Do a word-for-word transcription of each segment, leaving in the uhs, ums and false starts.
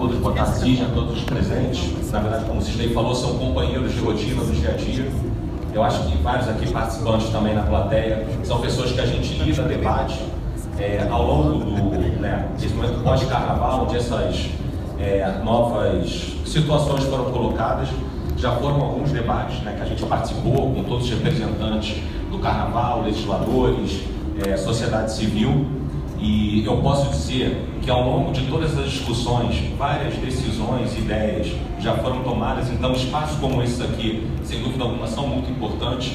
todos, boa tarde, Cisne, a todos os presentes. Na verdade, como o Cisne falou, são companheiros de rotina do dia a dia. Eu acho que vários aqui participantes também na plateia são pessoas que a gente lida, debate é, ao longo do, né, desse momento pós-carnaval, onde essas é, novas situações foram colocadas. Já foram alguns debates, né, que a gente participou com todos os representantes do carnaval, legisladores, é, sociedade civil. E eu posso dizer que ao longo de todas as discussões, várias decisões, ideias já foram tomadas, então espaços como esse aqui, sem dúvida alguma, são muito importantes.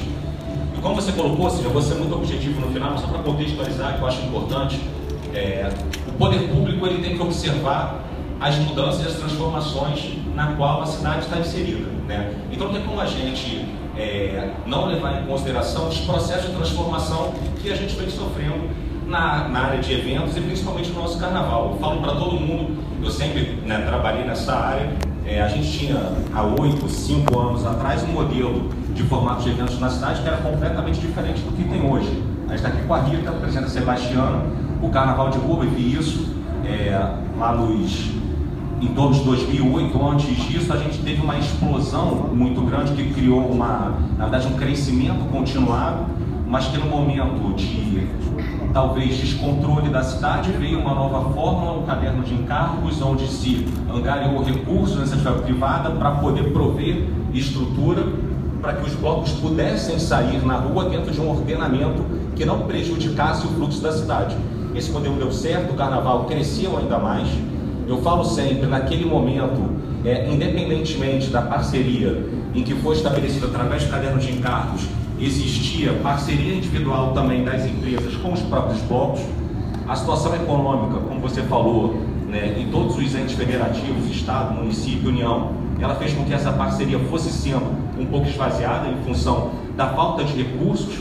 E como você colocou, seja, eu vou ser muito objetivo no final, mas só para contextualizar, que eu acho importante, é, o poder público ele tem que observar as mudanças e as transformações na qual a cidade está inserida, né? Então não tem como a gente é, não levar em consideração os processos de transformação que a gente vem sofrendo Na, na área de eventos e principalmente no nosso carnaval. Eu falo para todo mundo, eu sempre né, trabalhei nessa área, é, a gente tinha há oito, cinco anos atrás um modelo de formato de eventos na cidade que era completamente diferente do que tem hoje. A gente está aqui com a Rita, presidenta Sebastiana, o Carnaval de Rua, eu vi isso é, lá nos, em torno de dois mil e oito, antes disso a gente teve uma explosão muito grande que criou uma, na verdade um crescimento continuado, mas que no momento de talvez descontrole da cidade, veio uma nova fórmula, um caderno de encargos, onde se angariou recursos na iniciativa privada para poder prover estrutura para que os blocos pudessem sair na rua dentro de um ordenamento que não prejudicasse o fluxo da cidade. Esse modelo deu certo, o carnaval cresceu ainda mais. Eu falo sempre, naquele momento, é, independentemente da parceria em que foi estabelecida através do caderno de encargos, existia parceria individual também das empresas com os próprios blocos. A situação econômica, como você falou, né, em todos os entes federativos, Estado, município, União, ela fez com que essa parceria fosse sendo um pouco esvaziada em função da falta de recursos.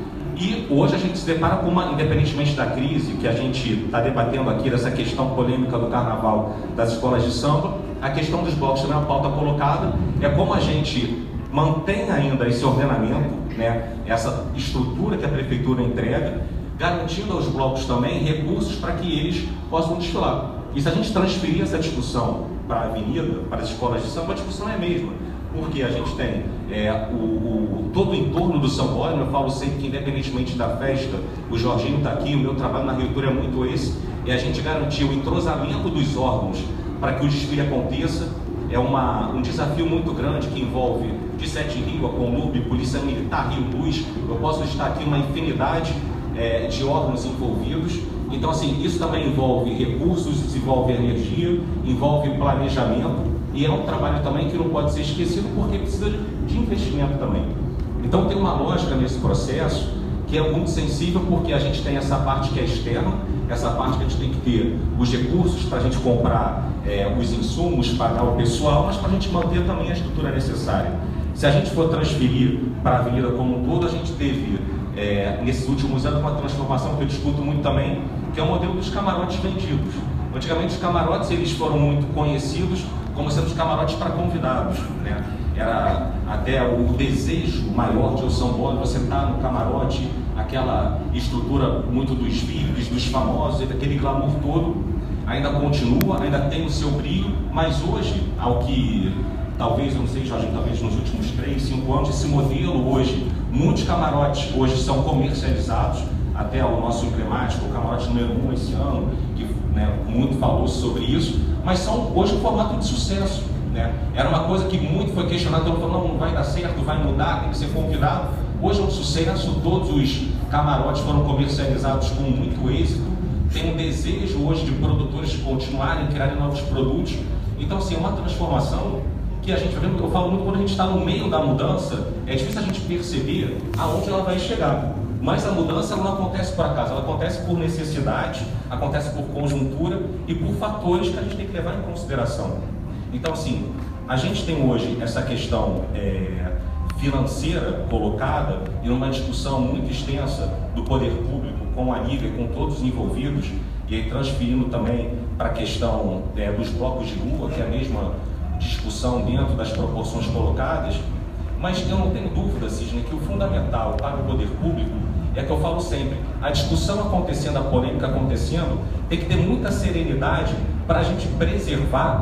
E hoje a gente se depara com uma, independentemente da crise que a gente está debatendo aqui, dessa questão polêmica do carnaval das escolas de samba, a questão dos blocos também é uma pauta colocada, é como a gente mantém ainda esse ordenamento, né, essa estrutura que a prefeitura entrega, garantindo aos blocos também recursos para que eles possam desfilar. E se a gente transferir essa discussão para a avenida, para as escolas de samba, a discussão é a mesma, porque a gente tem é, o, o, todo o entorno do São Paulo. Eu falo sempre que, independentemente da festa, o Jorginho está aqui, o meu trabalho na reitora é muito esse, é a gente garantir o entrosamento dos órgãos para que o desfile aconteça. É uma, um desafio muito grande que envolve de Sete Rio, a Conlub, Polícia Militar, Rio Luz. Eu posso listar aqui uma infinidade é, de órgãos envolvidos. Então, assim, isso também envolve recursos, envolve energia, envolve planejamento. E é um trabalho também que não pode ser esquecido porque precisa de investimento também. Então, tem uma lógica nesse processo que é muito sensível, porque a gente tem essa parte que é externa, essa parte que a gente tem que ter os recursos para a gente comprar é, os insumos, pagar o pessoal, mas para a gente manter também a estrutura necessária. Se a gente for transferir para a avenida como um todo, a gente teve, é, nesses últimos anos, uma transformação que eu discuto muito também, que é o modelo dos camarotes vendidos. Antigamente, os camarotes eles foram muito conhecidos como sendo os camarotes para convidados, né? Era até o desejo maior de o São Paulo, você estar no camarote, aquela estrutura muito dos V I Ps, dos famosos, daquele glamour todo, ainda continua, ainda tem o seu brilho, mas hoje, ao que talvez, eu não sei, Jorge, talvez nos últimos três, cinco anos, esse modelo hoje, muitos camarotes hoje são comercializados, até o nosso emblemático, o camarote número um esse ano, que né, muito falou sobre isso, mas são hoje um formato de sucesso. Né? Era uma coisa que muito foi questionada, todo mundo falou, não, não vai dar certo, vai mudar, tem que ser convidado. Hoje é um sucesso, todos os camarotes foram comercializados com muito êxito, tem um desejo hoje de produtores de continuarem, criarem novos produtos. Então, assim, é uma transformação que a gente vai vendo, eu falo muito, quando a gente está no meio da mudança, é difícil a gente perceber aonde ela vai chegar. Mas a mudança ela não acontece por acaso, ela acontece por necessidade, acontece por conjuntura e por fatores que a gente tem que levar em consideração. Então, assim, a gente tem hoje essa questão é, financeira colocada em uma discussão muito extensa do poder público com a Liga, com todos os envolvidos, e aí transferindo também para a questão é, dos blocos de rua, que é a mesma discussão dentro das proporções colocadas. Mas eu não tenho dúvida, Cisne, que o fundamental para o poder público é que eu falo sempre, a discussão acontecendo, a polêmica acontecendo, tem que ter muita serenidade para a gente preservar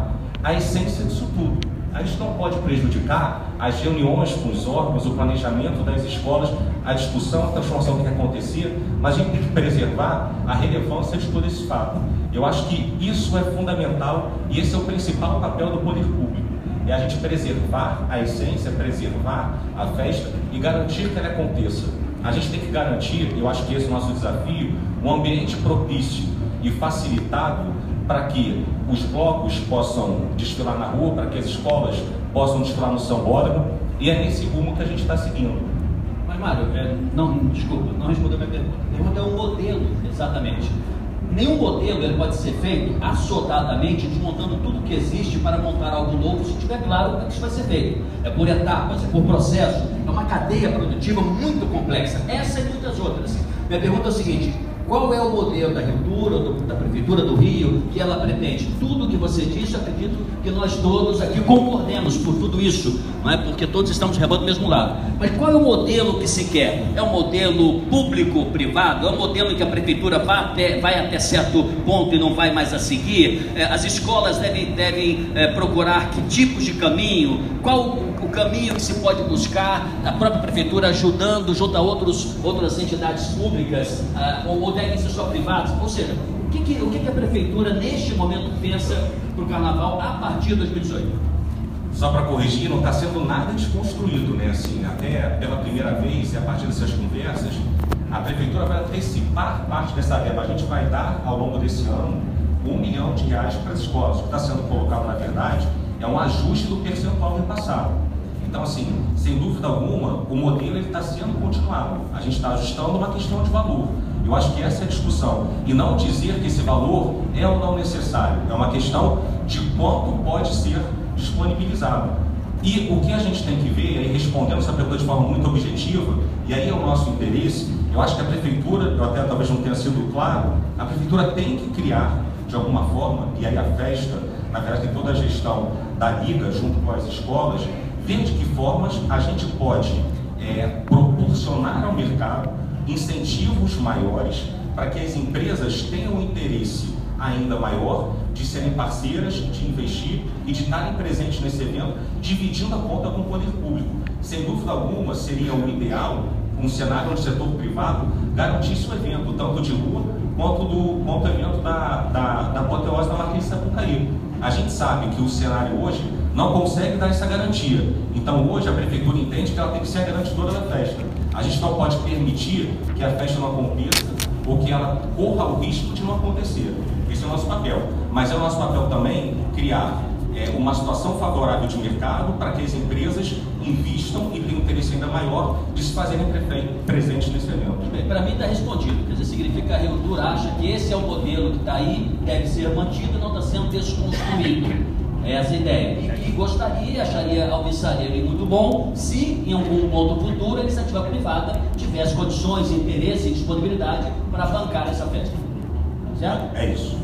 a essência disso tudo. A gente não pode prejudicar as reuniões com os órgãos, o planejamento das escolas, a discussão, a transformação que tem que acontecer, mas a gente tem que preservar a relevância de todo esse fato. Eu acho que isso é fundamental e esse é o principal papel do poder público. É a gente preservar a essência, preservar a festa e garantir que ela aconteça. A gente tem que garantir, eu acho que esse é o nosso desafio, um ambiente propício e facilitado para que os blocos possam desfilar na rua, para que as escolas possam desfilar no sambódromo, e é nesse rumo que a gente está seguindo. Mas, Mário, é, não, desculpa, não respondeu a minha pergunta. A pergunta é um modelo, exatamente. Nenhum modelo ele pode ser feito assodadamente, desmontando tudo que existe para montar algo novo, se tiver claro como é que isso vai ser feito. É por etapas, é por processo, é uma cadeia produtiva muito complexa, essa e muitas outras. Minha pergunta é o seguinte: qual é o modelo da Rio-Tour, ou da Prefeitura do Rio, que ela pretende? Tudo que você disse, eu acredito que nós todos aqui concordemos por tudo isso, não é? Porque todos estamos remando do mesmo lado. Mas qual é o modelo que se quer? É um modelo público-privado? É um modelo em que a Prefeitura vai até, vai até certo ponto e não vai mais a seguir? É, as escolas devem, devem é, procurar que tipos de caminho? Qual o caminho que se pode buscar? A própria Prefeitura ajudando junto a outros, outras entidades públicas, ah, ou, ou devem ser só privados? Ou seja, o que, que, o que, que a Prefeitura neste momento pensa para o Carnaval a partir de dois mil e dezoito? Só para corrigir, não está sendo nada desconstruído, né? Assim, até pela primeira vez, e a partir dessas conversas, a Prefeitura vai antecipar parte dessa verba. A gente vai dar, ao longo desse ano, um milhão de reais para as escolas. O que está sendo colocado, na verdade, é um ajuste do percentual repassado. Então, assim, sem dúvida alguma, o modelo está sendo continuado. A gente está ajustando uma questão de valor. Eu acho que essa é a discussão. E não dizer que esse valor é ou não necessário. É uma questão de quanto pode ser disponibilizado. E o que a gente tem que ver, aí respondendo essa pergunta de forma muito objetiva, e aí é o nosso interesse, eu acho que a Prefeitura, eu até talvez não tenha sido claro, a Prefeitura tem que criar, de alguma forma, e aí a festa, na verdade tem toda a gestão da Liga, junto com as escolas, ver de que formas a gente pode é, proporcionar ao mercado incentivos maiores para que as empresas tenham interesse ainda maior de serem parceiras, de investir e de estarem presentes nesse evento, dividindo a conta com o poder público. Sem dúvida alguma, seria o ideal, um cenário onde o setor privado garantisse o evento, tanto de rua quanto do quanto o evento da, da, da apoteose da Marquês de Sapucaí. A gente sabe que o cenário hoje não consegue dar essa garantia. Então hoje a Prefeitura entende que ela tem que ser a garantidora da festa. A gente não pode permitir que a festa não aconteça ou que ela corra o risco de não acontecer. Esse é o nosso papel. Mas é o nosso papel também criar é, uma situação favorável de mercado para que as empresas invistam e tenham interesse ainda maior de se fazerem presentes nesse evento. Para mim está respondido. Quer dizer, significa que a Rio-Tour acha que esse é o modelo que está aí, deve ser mantido e não está sendo desconstruído. É essa a ideia. E que gostaria, acharia alvissaria muito bom se, em algum ponto futuro, a iniciativa privada tivesse condições, interesse e disponibilidade para bancar essa festa. Certo? É isso.